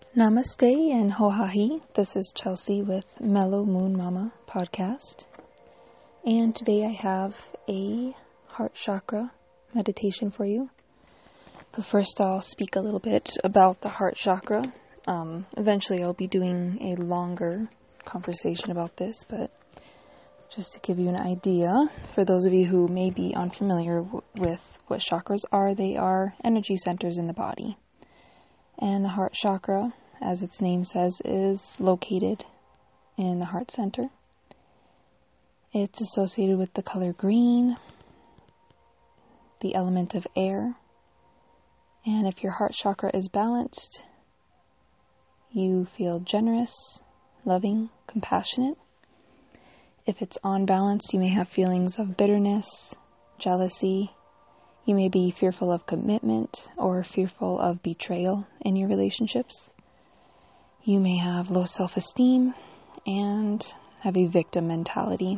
Namaste and Hohahi. This is Chelsea with Mellow Moon Mama podcast. And today I have a heart chakra meditation for you. But first I'll speak a little bit about the heart chakra. Eventually I'll be doing a longer conversation about this, but just to give you an idea, for those of you who may be unfamiliar with what chakras are, they are energy centers in the body. And the heart chakra, as its name says, is located in the heart center. It's associated with the color green, the element of air, and if your heart chakra is balanced, you feel generous, loving, compassionate. If it's unbalanced, you may have feelings of bitterness, jealousy. You may be fearful of commitment or fearful of betrayal in your relationships. You may have low self-esteem and have a victim mentality.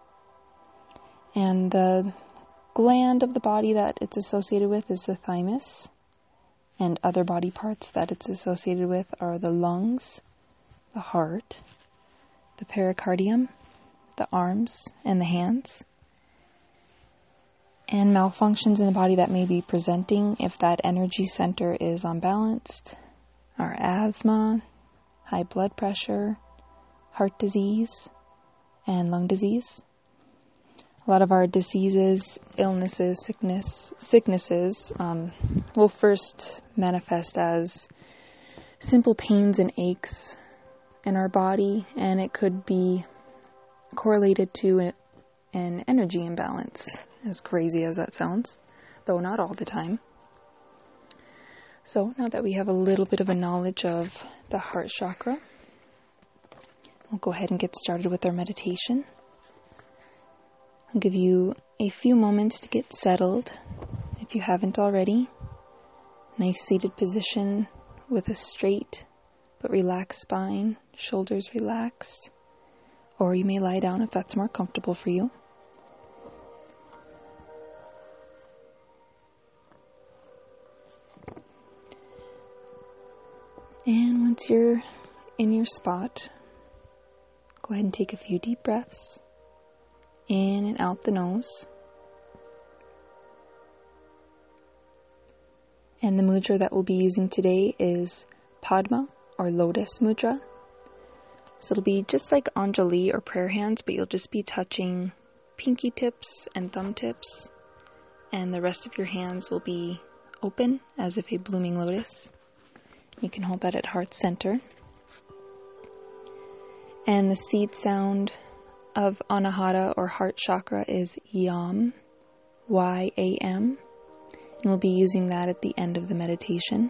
And the gland of the body that it's associated with is the thymus. And other body parts that it's associated with are the lungs, the heart, the pericardium, the arms, and the hands. And malfunctions in the body that may be presenting if that energy center is unbalanced are asthma, high blood pressure, heart disease, and lung disease. A lot of our diseases, illnesses, sicknesses will first manifest as simple pains and aches in our body, and it could be correlated to an energy imbalance. As crazy as that sounds, though not all the time. So now that we have a little bit of a knowledge of the heart chakra, we'll go ahead and get started with our meditation. I'll give you a few moments to get settled, if you haven't already. Nice seated position with a straight but relaxed spine, shoulders relaxed, or you may lie down if that's more comfortable for you. And once you're in your spot, go ahead and take a few deep breaths in and out the nose. And the mudra that we'll be using today is Padma or Lotus Mudra. So it'll be just like Anjali or prayer hands, but you'll just be touching pinky tips and thumb tips, and the rest of your hands will be open as if a blooming lotus. You can hold that at heart center. And the seed sound of Anahata or heart chakra is Yam, Y-A-M. And we'll be using that at the end of the meditation.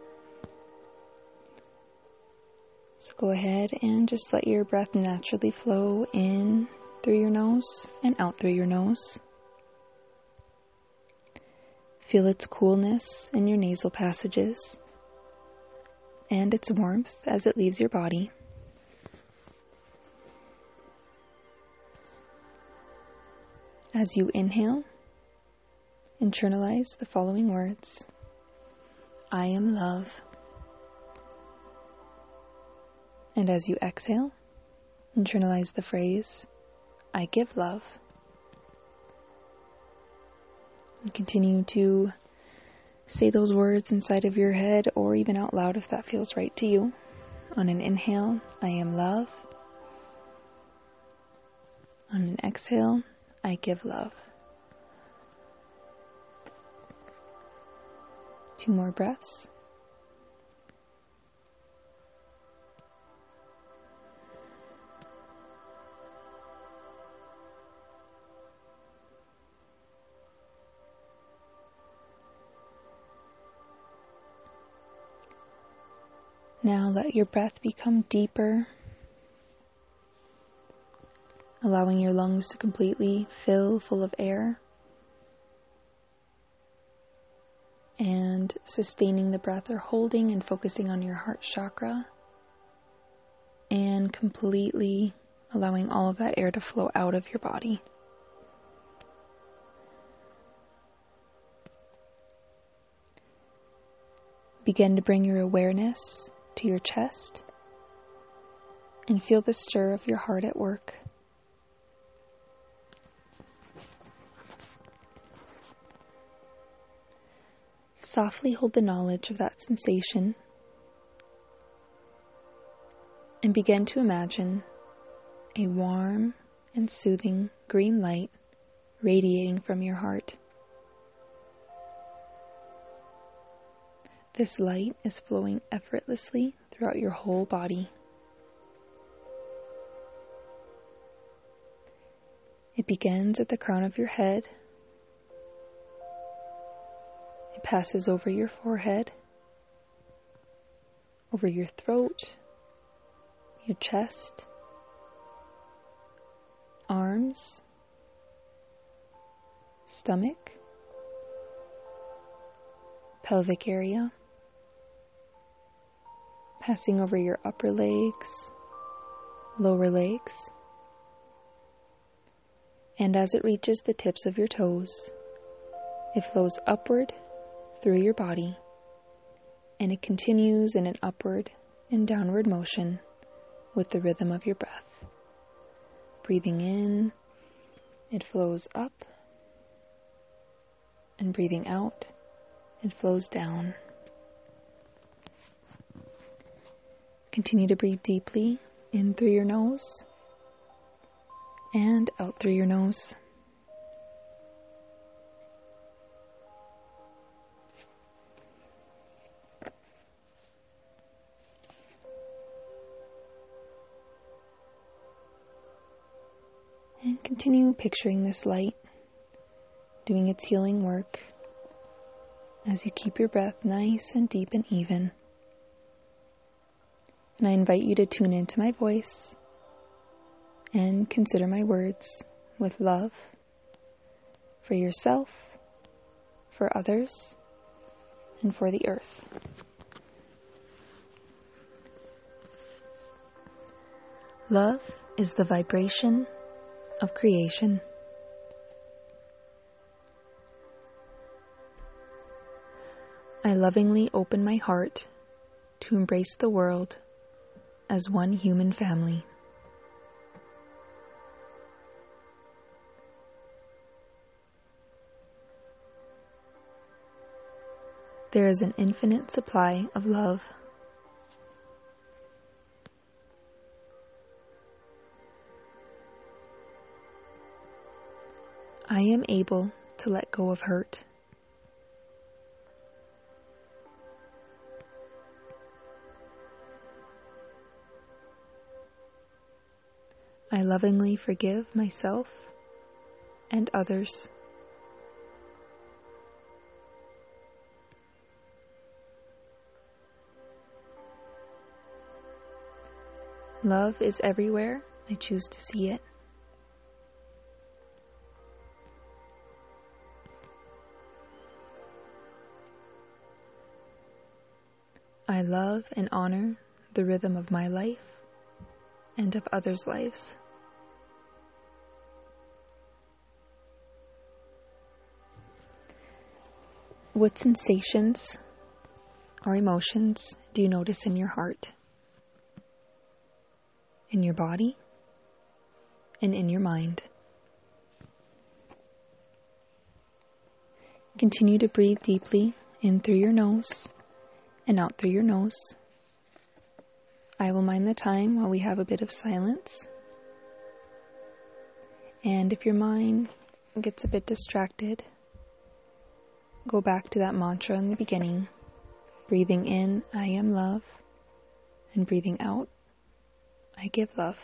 So go ahead and just let your breath naturally flow in through your nose and out through your nose. Feel its coolness in your nasal passages and its warmth as it leaves your body. As you inhale, internalize the following words: I am love. And as you exhale, internalize the phrase, I give love. And continue to say those words inside of your head or even out loud if that feels right to you. On an inhale, I am love. On an exhale, I give love. 2 more breaths. Now let your breath become deeper, allowing your lungs to completely fill full of air, and sustaining the breath or holding and focusing on your heart chakra, and completely allowing all of that air to flow out of your body. Begin to bring your awareness to your chest and feel the stir of your heart at work. Softly hold the knowledge of that sensation and begin to imagine a warm and soothing green light radiating from your heart. This light is flowing effortlessly throughout your whole body. It begins at the crown of your head. It passes over your forehead, over your throat, your chest, arms, stomach, pelvic area, passing over your upper legs, lower legs, and as it reaches the tips of your toes, it flows upward through your body, and it continues in an upward and downward motion with the rhythm of your breath. Breathing in, it flows up, and breathing out, it flows down. Continue to breathe deeply in through your nose and out through your nose. And continue picturing this light doing its healing work as you keep your breath nice and deep and even. And I invite you to tune into my voice and consider my words with love for yourself, for others, and for the earth. Love is the vibration of creation. I lovingly open my heart to embrace the world as one human family. There is an infinite supply of love. I am able to let go of hurt. I lovingly forgive myself and others. Love is everywhere. I choose to see it. I love and honor the rhythm of my life and of others' lives. What sensations or emotions do you notice in your heart, in your body, and in your mind? Continue to breathe deeply in through your nose and out through your nose. I will mind the time while we have a bit of silence. And if your mind gets a bit distracted, go back to that mantra in the beginning. Breathing in, I am love. And breathing out, I give love.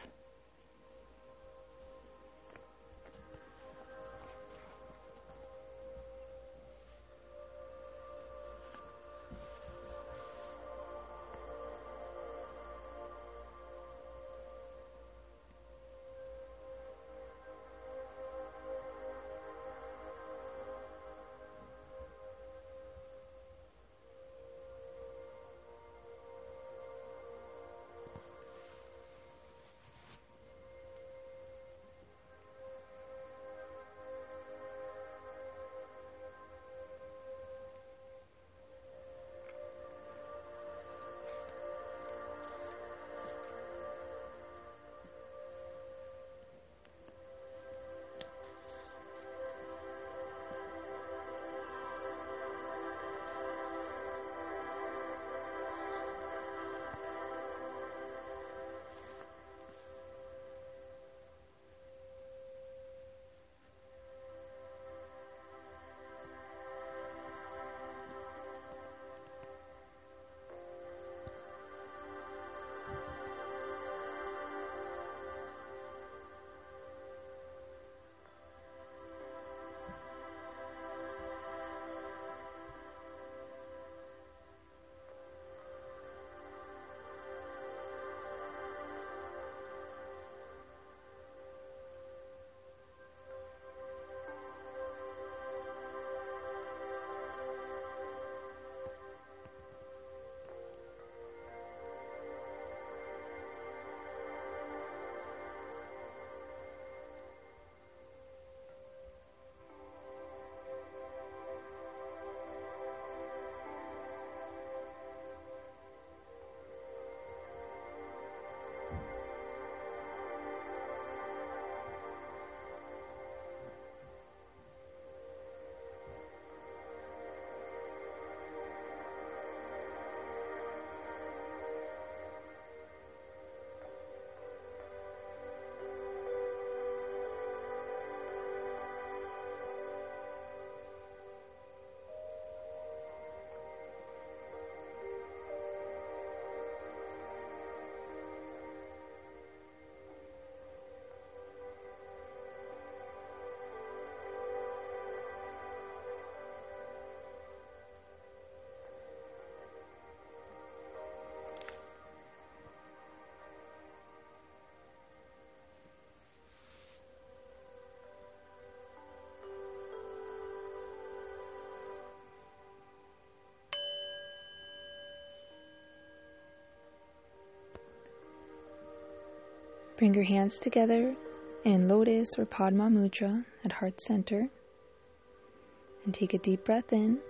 Bring your hands together in Lotus or Padma Mudra at heart center. And take a deep breath in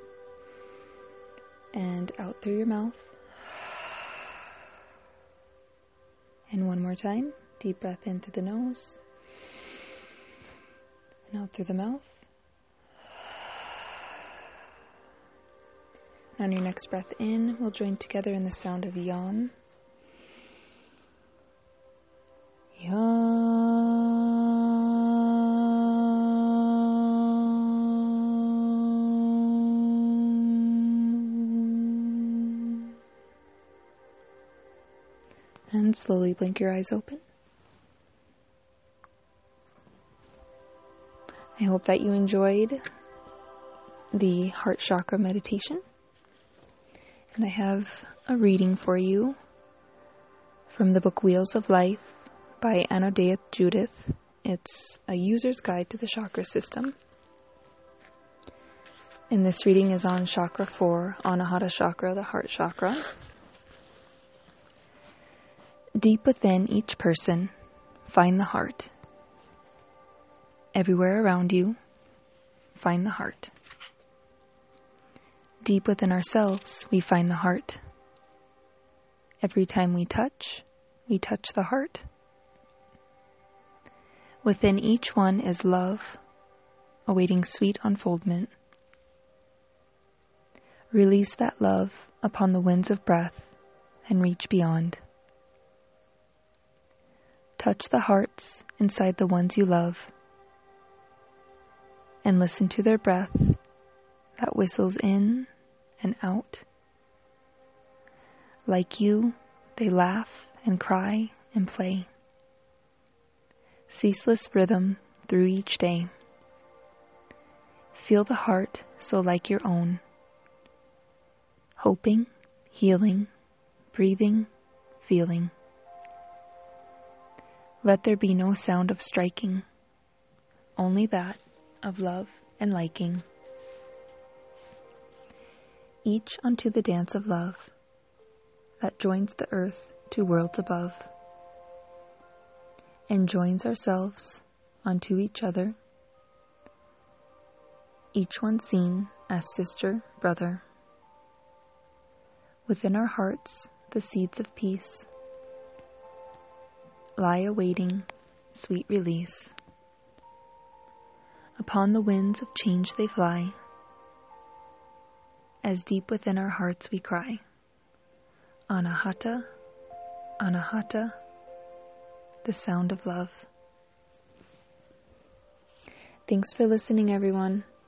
and out through your mouth. And one more time, deep breath in through the nose and out through the mouth. And on your next breath in, we'll join together in the sound of Yam. Yam. And slowly blink your eyes open. I hope that you enjoyed the heart chakra meditation. And I have a reading for you from the book Wheels of Life by Anodea Judith. It's a user's guide to the chakra system. And this reading is on chakra 4, Anahata chakra, the heart chakra. Deep within each person, find the heart. Everywhere around you, find the heart. Deep within ourselves, we find the heart. Every time we touch the heart. Within each one is love, awaiting sweet unfoldment. Release that love upon the winds of breath and reach beyond. Touch the hearts inside the ones you love and listen to their breath that whistles in and out. Like you, they laugh and cry and play. Ceaseless rhythm through each day. Feel the heart so like your own. Hoping, healing, breathing, feeling. Let there be no sound of striking, only that of love and liking. Each unto the dance of love that joins the earth to worlds above, and joins ourselves unto each other, each one seen as sister, brother. Within our hearts the seeds of peace lie awaiting sweet release. Upon the winds of change they fly, as deep within our hearts we cry, Anahata, Anahata, the sound of love. Thanks for listening, everyone.